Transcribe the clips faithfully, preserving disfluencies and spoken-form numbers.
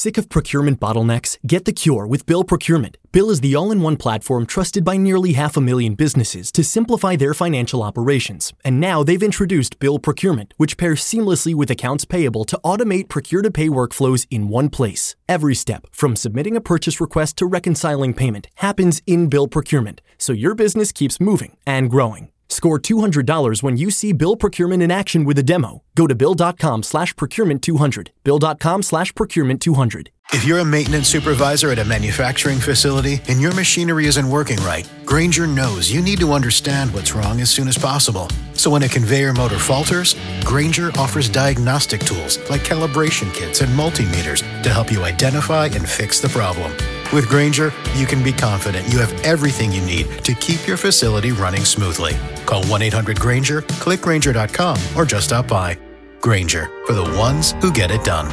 Sick of procurement bottlenecks? Get the cure with Bill Procurement. Bill is the all-in-one platform trusted by nearly half a million businesses to simplify their financial operations. And now they've introduced Bill Procurement, which pairs seamlessly with accounts payable to automate procure-to-pay workflows in one place. Every step, from submitting a purchase request to reconciling payment, happens in Bill Procurement, so your business keeps moving and growing. Score two hundred dollars when you see Bill Procurement in action with a demo. Go to bill.com slash procurement 200. Bill.com slash procurement 200. If you're a maintenance supervisor at a manufacturing facility and your machinery isn't working right, Grainger knows you need to understand what's wrong as soon as possible. So when a conveyor motor falters, Grainger offers diagnostic tools like calibration kits and multimeters to help you identify and fix the problem. With Grainger, you can be confident you have everything you need to keep your facility running smoothly. Call one eight hundred Grainger, click Grainger dot com, or just stop by. Grainger, for the ones who get it done.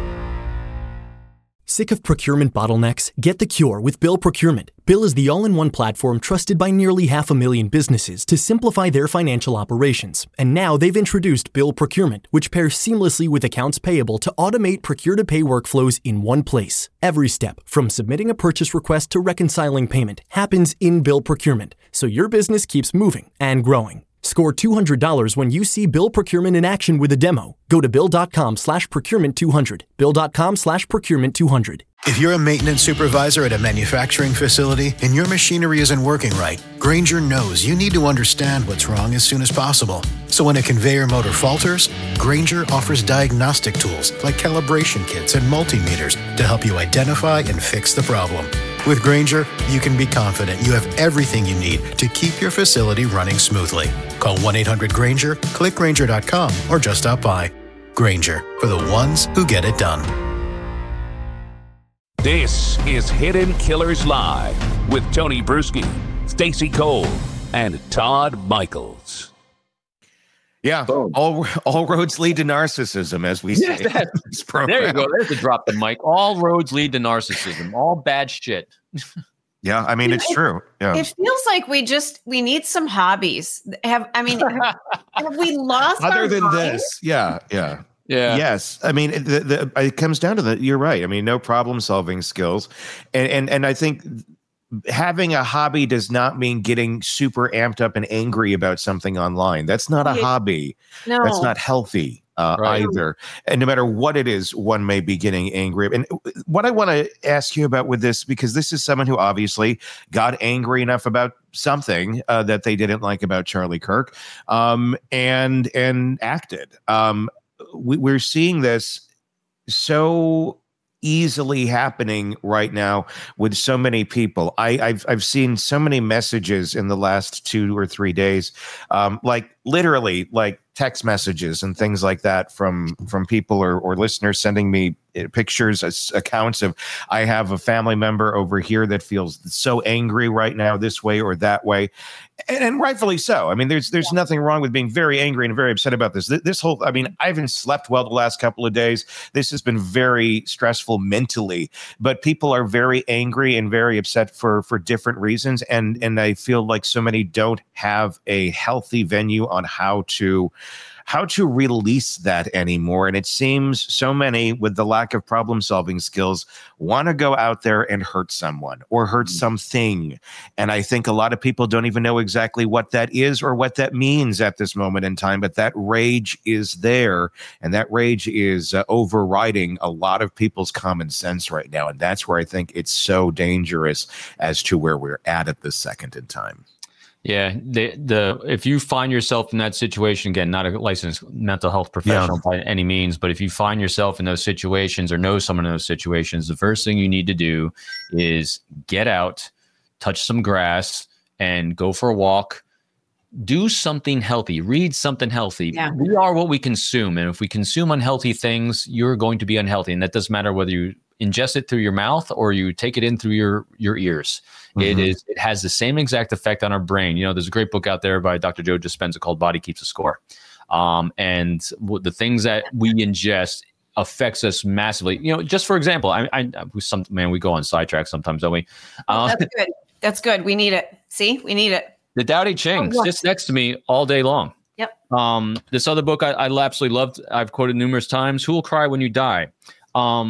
Sick of procurement bottlenecks? Get the cure with Bill Procurement. Bill is the all-in-one platform trusted by nearly half a million businesses to simplify their financial operations. And now they've introduced Bill Procurement, which pairs seamlessly with accounts payable to automate procure-to-pay workflows in one place. Every step, from submitting a purchase request to reconciling payment, happens in Bill Procurement, so your business keeps moving and growing. Score two hundred dollars when you see Bill Procurement in action with a demo. Go to bill.com slash procurement 200. Bill.com slash procurement 200. If you're a maintenance supervisor at a manufacturing facility and your machinery isn't working right, Grainger knows you need to understand what's wrong as soon as possible. So when a conveyor motor falters, Grainger offers diagnostic tools like calibration kits and multimeters to help you identify and fix the problem. With Grainger, you can be confident you have everything you need to keep your facility running smoothly. Call one eight hundred Grainger, click Grainger dot com, or just stop by. Grainger, for the ones who get it done. This is Hidden Killers Live with Tony Bruschi, Stacey Cole, and Todd Michaels. Yeah, all all roads lead to narcissism, as we say. Yeah, this there you go. There's the drop the mic. All roads lead to narcissism. All bad shit. Yeah, I mean, You it's know, true. Yeah. It feels like we just we need some hobbies. Have I mean, have, have we lost Other our than hobbies? this, yeah, yeah. Yeah. Yes. I mean, the, the, it comes down to the, you're right. I mean, no problem solving skills. And, and, and I think having a hobby does not mean getting super amped up and angry about something online. That's not a Yeah. hobby. No. That's not healthy uh, Right. either. And no matter what it is, one may be getting angry. And what I want to ask you about with this, because this is someone who obviously got angry enough about something uh, that they didn't like about Charlie Kirk, um, and and acted. Um, we, we're seeing this so easily happening right now with so many people. I, I've I've seen so many messages in the last two or three days, um, like literally like text messages and things like that from from people or, or listeners sending me pictures, accounts of, I have a family member over here that feels so angry right now, this way or that way, and, and rightfully so. I mean, there's there's yeah. nothing wrong with being very angry and very upset about this. This whole, I mean, I haven't slept well the last couple of days. This has been very stressful mentally, but people are very angry and very upset for for different reasons, and and I feel like so many don't have a healthy venue on how to how to release that anymore. And it seems so many, with the lack of problem solving skills, want to go out there and hurt someone or hurt mm-hmm. something. And I think a lot of people don't even know exactly what that is or what that means at this moment in time. But that rage is there, and that rage is uh, overriding a lot of people's common sense right now. And that's where I think it's so dangerous as to where we're at at this second in time. Yeah, the the if you find yourself in that situation, again, not a licensed mental health professional yeah. by any means, but if you find yourself in those situations or know someone in those situations, the first thing you need to do is get out, touch some grass, and go for a walk. Do something healthy. Read something healthy. Yeah. We are what we consume, and if we consume unhealthy things, you're going to be unhealthy, and that doesn't matter whether you ingest it through your mouth or you take it in through your your ears. Mm-hmm. It is it has the same exact effect on our brain. You know, there's a great book out there by Doctor Joe Dispenza called Body Keeps a Score. Um, and w- the things that we ingest affects us massively. You know, just for example, I, I some man, we go on sidetrack sometimes, don't we? Um, That's good. That's good. We need it. See, we need it. The Tao Te Ching oh, sits next to me all day long. Yep. Um, this other book I, I absolutely loved. I've quoted numerous times. Who Will Cry When You Die? Um,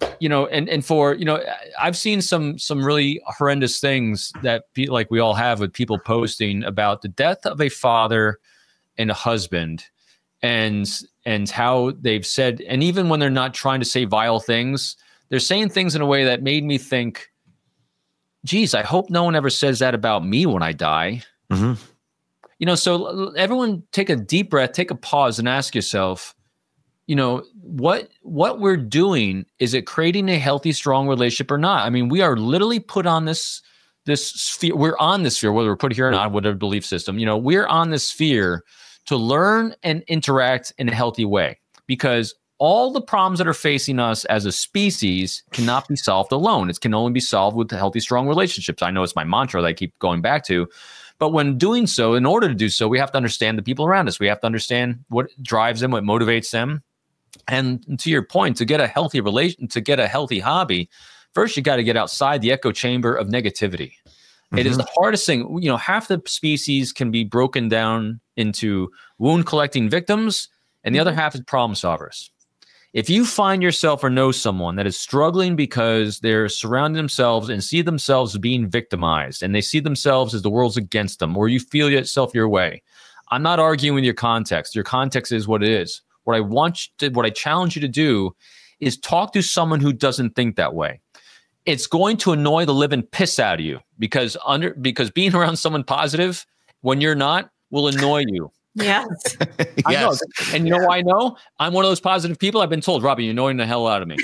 you know, and, and for, you know, I've seen some, some really horrendous things that be, like we all have with people posting about the death of a father and a husband, and, and how they've said, and even when they're not trying to say vile things, they're saying things in a way that made me think, geez, I hope no one ever says that about me when I die. Mm-hmm. You know, so everyone take a deep breath, take a pause and ask yourself, you know, what what we're doing, is it creating a healthy, strong relationship or not? I mean, we are literally put on this this sphere. We're on this sphere, whether we're put here or not, whatever belief system, you know, we're on this sphere to learn and interact in a healthy way, because all the problems that are facing us as a species cannot be solved alone. It can only be solved with healthy, strong relationships. I know it's my mantra that I keep going back to. But when doing so, in order to do so, we have to understand the people around us. We have to understand what drives them, what motivates them. And to your point, to get a healthy relation, to get a healthy hobby, first you got to get outside the echo chamber of negativity. Mm-hmm. It is the hardest thing. You know, half the species can be broken down into wound collecting victims, and the other half is problem solvers. If you find yourself or know someone that is struggling because they're surrounding themselves and see themselves being victimized, and they see themselves as the world's against them, or you feel yourself your way, I'm not arguing with your context. Your context is what it is. What I want you to, what I challenge you to do is talk to someone who doesn't think that way. It's going to annoy the living piss out of you, because under because being around someone positive when you're not will annoy you. Yes. I Yes. know. And you know why I know? I'm one of those positive people. I've been told, Robbie, you're annoying the hell out of me.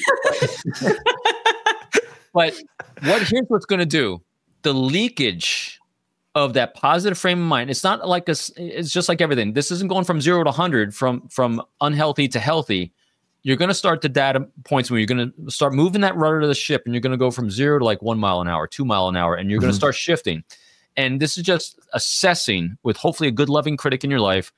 But what here's what's going to do. The leakage of that positive frame of mind, it's not like a, it's just like everything. This isn't going from zero to one hundred, from, from unhealthy to healthy. You're going to start to data points where you're going to start moving that rudder of the ship, and you're going to go from zero to like one mile an hour, two mile an hour, and you're mm-hmm. going to start shifting. And this is just assessing, with hopefully a good loving critic in your life,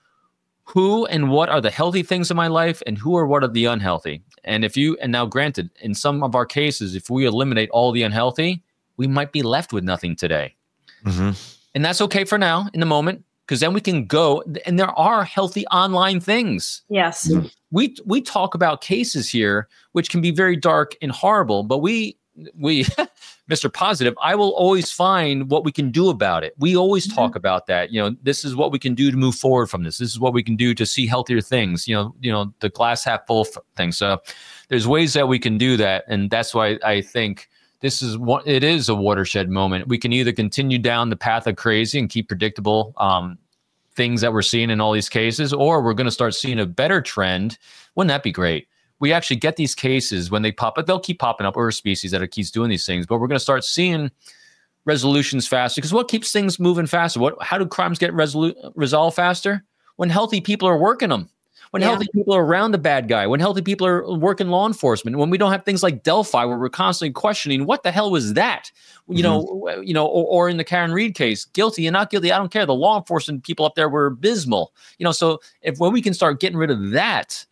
who and what are the healthy things in my life, and who are what are the unhealthy. And if you, and now granted, in some of our cases, if we eliminate all the unhealthy, we might be left with nothing today. Mm-hmm. And that's okay for now, in the moment, because then we can go, and there are healthy online things. Yes. We we talk about cases here, which can be very dark and horrible, but we, we, Mister Positive, I will always find what we can do about it. We always mm-hmm. talk about that. You know, this is what we can do to move forward from this. This is what we can do to see healthier things. You know, you know, the glass half full thing. So there's ways that we can do that. And that's why I think this is what it is, a watershed moment. We can either continue down the path of crazy and keep predictable um, things that we're seeing in all these cases, or we're going to start seeing a better trend. Wouldn't that be great? We actually get these cases when they pop up. They'll keep popping up. We're a species that keeps doing these things, but we're going to start seeing resolutions faster. Because what keeps things moving faster? What? How do crimes get resolu- resolved faster? When healthy people are working them. When yeah. healthy people are around the bad guy. When healthy people are working law enforcement. When we don't have things like Delphi, where we're constantly questioning, what the hell was that? You mm-hmm. know, you know, or, or in the Karen Reed case, guilty and not guilty, I don't care. The law enforcement people up there were abysmal. You know, so if when we can start getting rid of that,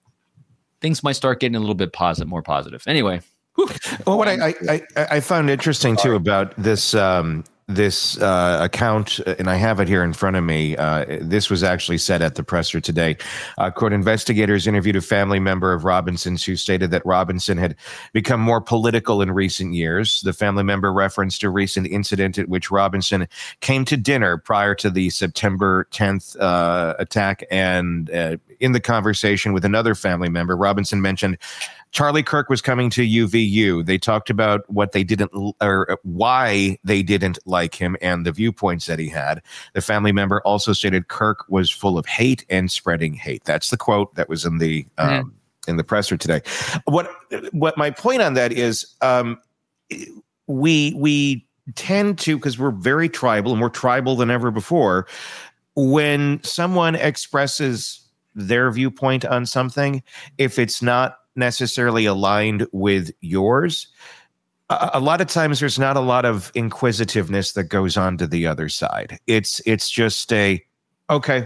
things might start getting a little bit positive, more positive. Anyway. Whew. Well, what I, I, I found interesting too about this, um, this uh, account, and I have it here in front of me. Uh, this was actually said at the presser today. Uh, quote, investigators interviewed a family member of Robinson's who stated that Robinson had become more political in recent years. The family member referenced a recent incident at which Robinson came to dinner prior to the September tenth uh, attack. And uh, in the conversation with another family member, Robinson mentioned Charlie Kirk was coming to U V U. They talked about what they didn't, or why they didn't like him and the viewpoints that he had. The family member also stated Kirk was full of hate and spreading hate. That's the quote that was in the um, mm-hmm. in the presser today. What what my point on that is, um, we we tend to, because we're very tribal and more tribal than ever before, when someone expresses their viewpoint on something, if it's not necessarily aligned with yours, a, a lot of times there's not a lot of inquisitiveness that goes on to the other side. It's it's just a, okay,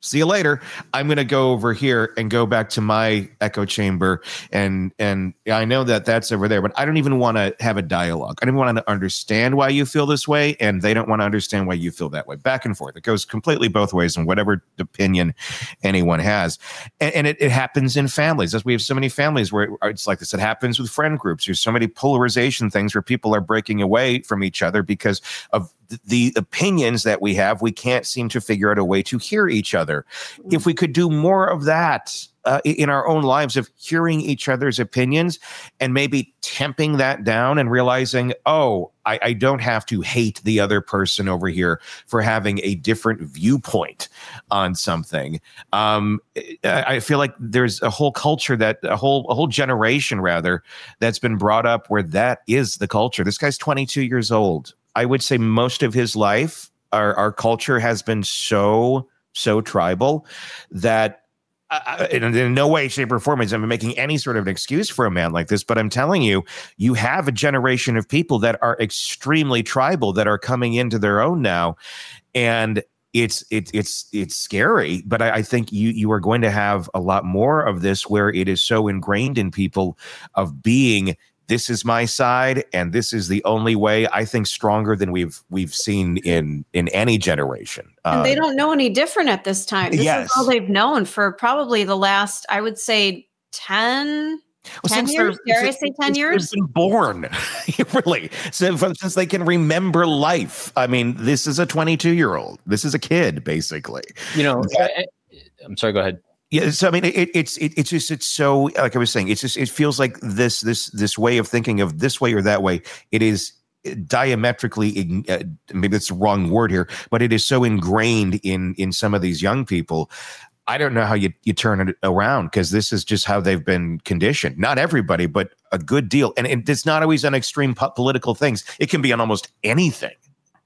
see you later. I'm going to go over here and go back to my echo chamber. And and I know that that's over there, but I don't even want to have a dialogue. I don't want to understand why you feel this way, and they don't want to understand why you feel that way. Back and forth. It goes completely both ways in whatever opinion anyone has. And, and it, it happens in families. As we have so many families where it's like this. It happens with friend groups. There's so many polarization things where people are breaking away from each other because of the opinions that we have. We can't seem to figure out a way to hear each other. If we could do more of that uh, in our own lives, of hearing each other's opinions and maybe temping that down and realizing, oh, I, I don't have to hate the other person over here for having a different viewpoint on something. Um, I feel like there's a whole culture that a whole a whole generation rather that's been brought up where that is the culture. This guy's twenty-two years old. I would say most of his life, our, our culture has been so, so tribal that uh, in, in no way, shape, or form is I'm making any sort of an excuse for a man like this. But I'm telling you, you have a generation of people that are extremely tribal that are coming into their own now. And it's it, it's it's scary. But I, I think you you are going to have a lot more of this where it is so ingrained in people of being, this is my side, and this is the only way. I think stronger than we've we've seen in in any generation. And uh, they um, don't know any different at this time. This yes. is all they've known for probably the last, I would say, ten, well, ten years. Dare I say ten years? Been born, really. So since they can remember life. I mean, this is a twenty-two year old. This is a kid, basically. You know, that, I, I'm sorry. Go ahead. Yeah, so I mean, it, it's it, it's just it's so, like I was saying, it's just it feels like this this this way of thinking of this way or that way. It is diametrically, uh, maybe that's the wrong word here, but it is so ingrained in in some of these young people. I don't know how you you turn it around, because this is just how they've been conditioned. Not everybody, but a good deal, and it, it's not always on extreme po- political things. It can be on almost anything.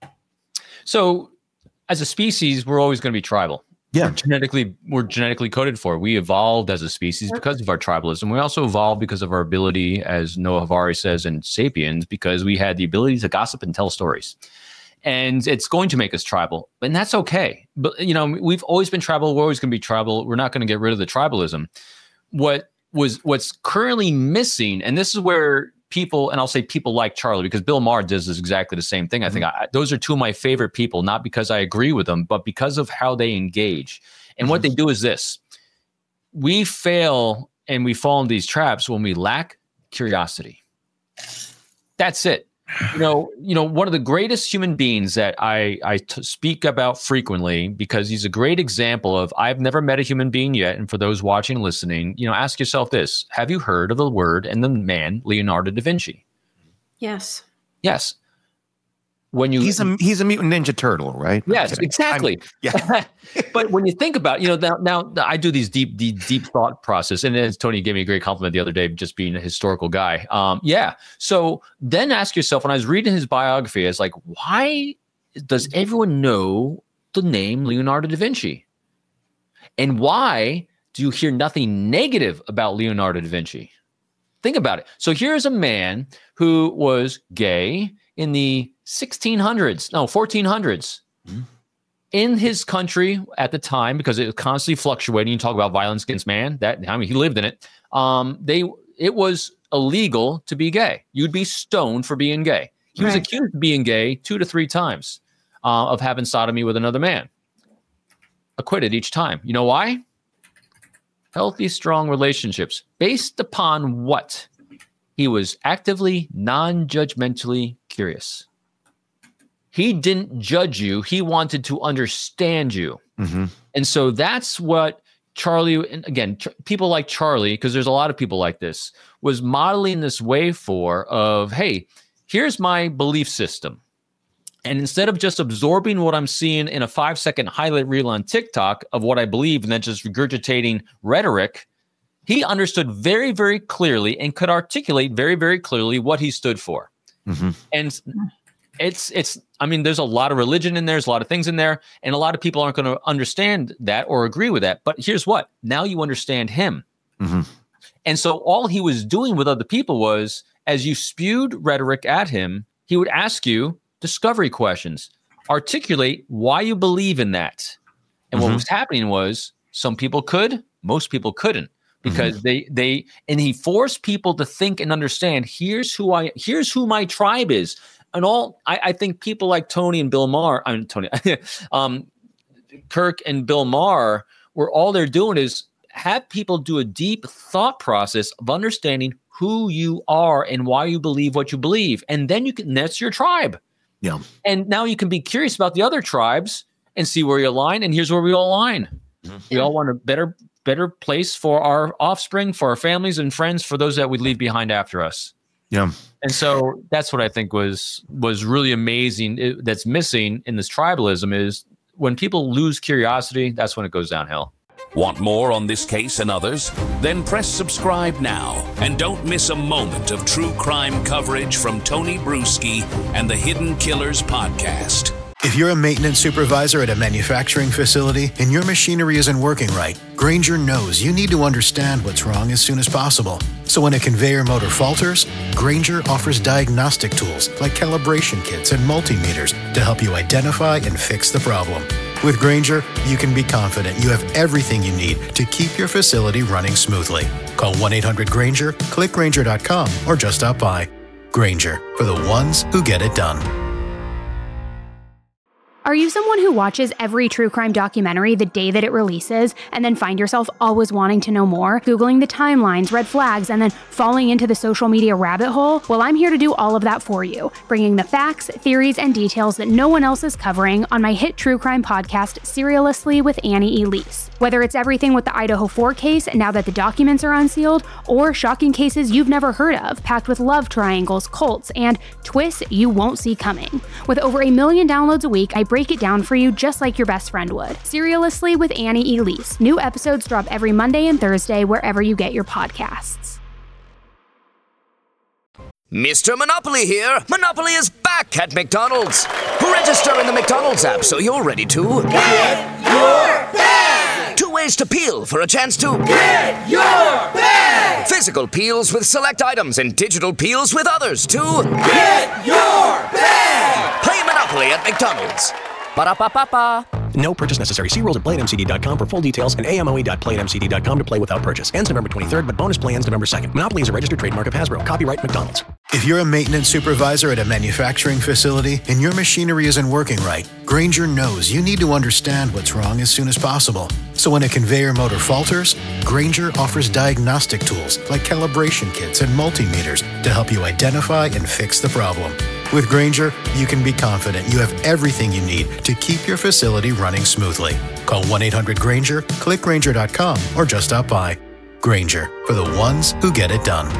So, as a species, we're always going to be tribal. Yeah, we're genetically we're genetically coded for it. We evolved as a species because of our tribalism. We also evolved because of our ability, as Noah Harari says in Sapiens, because we had the ability to gossip and tell stories. And it's going to make us tribal, and that's okay. But you know, we've always been tribal. We're always going to be tribal. We're not going to get rid of the tribalism. What was what's currently missing, and this is where people, and I'll say people like Charlie, because Bill Maher does this exactly the same thing. I think I, those are two of my favorite people, not because I agree with them, but because of how they engage. And mm-hmm. what they do is this: we fail and we fall into these traps when we lack curiosity. That's it. You know, you know, one of the greatest human beings that I, I t- speak about frequently, because he's a great example of, I've never met a human being yet. And for those watching and listening, you know, ask yourself this: have you heard of the word and the man, Leonardo da Vinci? Yes. Yes. When you he's a he's a mutant ninja turtle, right? Yes, exactly. I'm, yeah. But when you think about, you know, now, now I do these deep, deep, deep thought process, and as Tony gave me a great compliment the other day, just being a historical guy. Um, yeah. So then ask yourself, when I was reading his biography, I was like, why does everyone know the name Leonardo da Vinci? And why do you hear nothing negative about Leonardo da Vinci? Think about it. So here's a man who was gay in the sixteen hundreds, no, fourteen hundreds, mm-hmm. in his country at the time, because it was constantly fluctuating. You talk about violence against man, that, I mean, he lived in it. Um, they, it was illegal to be gay. You'd be stoned for being gay. He right. was accused of being gay two to three times, uh, of having sodomy with another man. Acquitted each time. You know why? Healthy, strong relationships. Based upon what? He was actively, non-judgmentally curious. He didn't judge you. He wanted to understand you. Mm-hmm. And so that's what Charlie, and again, ch- people like Charlie, because there's a lot of people like this, was modeling this way for of, hey, here's my belief system. And instead of just absorbing what I'm seeing in a five second highlight reel on TikTok of what I believe and then just regurgitating rhetoric, he understood very, very clearly and could articulate very, very clearly what he stood for. Mm-hmm. And it's, it's, I mean, there's a lot of religion in there. There's a lot of things in there. And a lot of people aren't going to understand that or agree with that. But here's what, now you understand him. Mm-hmm. And so all he was doing with other people was, as you spewed rhetoric at him, he would ask you discovery questions. Articulate why you believe in that. And Mm-hmm. what was happening was some people could, most people couldn't, because mm-hmm. they they and he forced people to think and understand. Here's who I. Here's who my tribe is. And all I, I think people like Tony and Bill Maher. I mean Tony, um, Kirk and Bill Maher, where all they're doing is have people do a deep thought process of understanding who you are and why you believe what you believe. And then you can, that's your tribe. Yeah. And now you can be curious about the other tribes and see where you align. And here's where we all align. Mm-hmm. We all want a better, better place for our offspring, for our families and friends, for those that we leave behind after us. Yeah. And so that's what I think was, was really amazing. It, that's missing in this tribalism is when people lose curiosity, that's when it goes downhill. Want more on this case and others? Then press subscribe now and don't miss a moment of true crime coverage from Tony Bruschi and the Hidden Killers podcast. If you're a maintenance supervisor at a manufacturing facility and your machinery isn't working right, Grainger knows you need to understand what's wrong as soon as possible. So when a conveyor motor falters, Grainger offers diagnostic tools like calibration kits and multimeters to help you identify and fix the problem. With Grainger, you can be confident you have everything you need to keep your facility running smoothly. Call one eight hundred Grainger, click Grainger dot com, or just stop by. Grainger, for the ones who get it done. Are you someone who watches every true crime documentary the day that it releases and then find yourself always wanting to know more, Googling the timelines, red flags, and then falling into the social media rabbit hole? Well, I'm here to do all of that for you, bringing the facts, theories, and details that no one else is covering on my hit true crime podcast, Serialously with Annie Elise. Whether it's everything with the Idaho four case now that the documents are unsealed, or shocking cases you've never heard of, packed with love triangles, cults, and twists you won't see coming. With over a million downloads a week, I break it down for you just like your best friend would. Serialously with Annie Elise. New episodes drop every Monday and Thursday wherever you get your podcasts. Mister Monopoly here. Monopoly is back at McDonald's. Register in the McDonald's app so you're ready to get your bag. Two ways to peel for a chance to get your bag. Physical peels with select items and digital peels with others to get your bag. Play Monopoly at McDonald's. Ba-da-ba-ba-ba. No purchase necessary. See rules at play at m c d dot com for full details and a m o e dot play at m c d dot com to play without purchase. Ends November twenty-third, but bonus play ends November second. Monopoly is a registered trademark of Hasbro. Copyright McDonald's. If you're a maintenance supervisor at a manufacturing facility and your machinery isn't working right, Grainger knows you need to understand what's wrong as soon as possible. So when a conveyor motor falters, Grainger offers diagnostic tools like calibration kits and multimeters to help you identify and fix the problem. With Grainger, you can be confident you have everything you need to keep your facility running smoothly. Call one eight hundred Grainger, click Grainger dot com, or just stop by. Grainger, for the ones who get it done.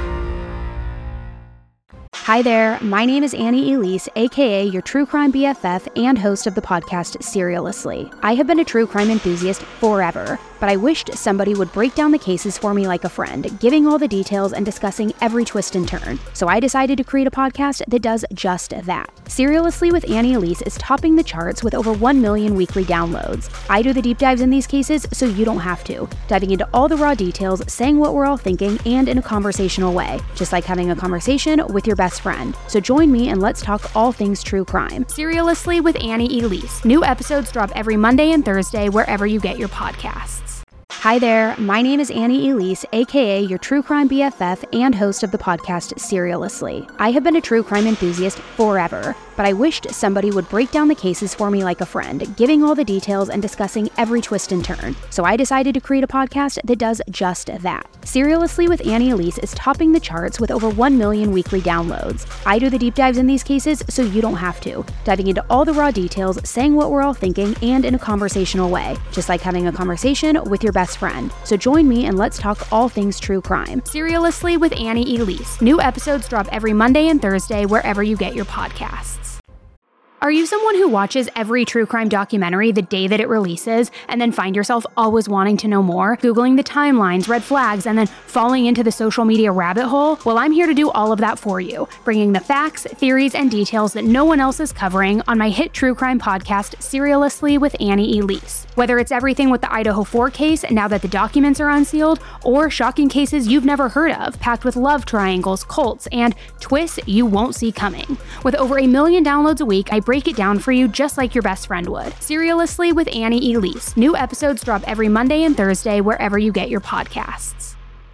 Hi there, my name is Annie Elise, aka your true crime B F F and host of the podcast Serialously. I have been a true crime enthusiast forever, but I wished somebody would break down the cases for me like a friend, giving all the details and discussing every twist and turn. So I decided to create a podcast that does just that. Serialously with Annie Elise is topping the charts with over one million weekly downloads. I do the deep dives in these cases so you don't have to, diving into all the raw details, saying what we're all thinking, and in a conversational way, just like having a conversation with your best friend. So join me and let's talk all things true crime. Serialously with Annie Elise. New episodes drop every Monday and Thursday wherever you get your podcasts. Hi there, my name is Annie Elise, aka your true crime B F F and host of the podcast Serialously. I have been a true crime enthusiast forever, but I wished somebody would break down the cases for me like a friend, giving all the details and discussing every twist and turn. So I decided to create a podcast that does just that. Serialously with Annie Elise is topping the charts with over one million weekly downloads. I do the deep dives in these cases so you don't have to, diving into all the raw details, saying what we're all thinking, and in a conversational way, just like having a conversation with your best friend. So join me and let's talk all things true crime. Serialously with Annie Elise. New episodes drop every Monday and Thursday wherever you get your podcasts. Are you someone who watches every true crime documentary the day that it releases and then find yourself always wanting to know more, Googling the timelines, red flags, and then falling into the social media rabbit hole? Well, I'm here to do all of that for you, bringing the facts, theories, and details that no one else is covering on my hit true crime podcast, Serialously with Annie Elise. Whether it's everything with the Idaho four case now that the documents are unsealed, or shocking cases you've never heard of, packed with love triangles, cults, and twists you won't see coming. With over a million downloads a week, I break it down for you just like your best friend would. Seriously with Annie Elise. New episodes drop every Monday and Thursday wherever you get your podcasts.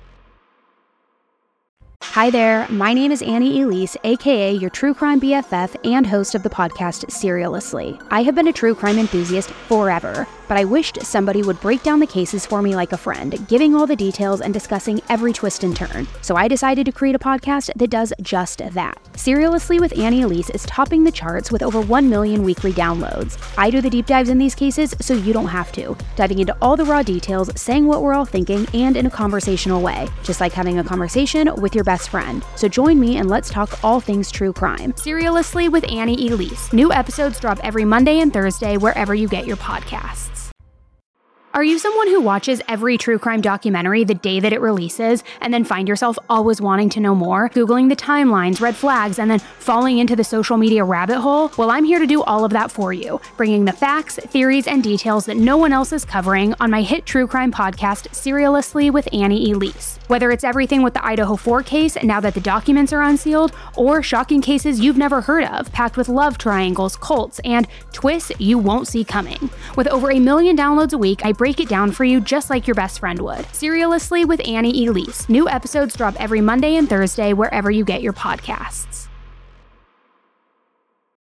Hi there, my name is Annie Elise, aka your true crime B F F and host of the podcast Serialously. I have been a true crime enthusiast forever, but I wished somebody would break down the cases for me like a friend, giving all the details and discussing every twist and turn. So I decided to create a podcast that does just that. Serialously with Annie Elise is topping the charts with over one million weekly downloads. I do the deep dives in these cases so you don't have to, diving into all the raw details, saying what we're all thinking, and in a conversational way, just like having a conversation with your best friend. So join me and let's talk all things true crime. Serialously with Annie Elise. New episodes drop every Monday and Thursday wherever you get your podcasts. Are you someone who watches every true crime documentary the day that it releases and then find yourself always wanting to know more, Googling the timelines, red flags, and then falling into the social media rabbit hole? Well, I'm here to do all of that for you, bringing the facts, theories, and details that no one else is covering on my hit true crime podcast, Serialously with Annie Elise. Whether it's everything with the Idaho four case now that the documents are unsealed, or shocking cases you've never heard of, packed with love triangles, cults, and twists you won't see coming. With over a million downloads a week, I break it down for you just like your best friend would. Serialously with Annie Elise. New episodes drop every Monday and Thursday wherever you get your podcasts.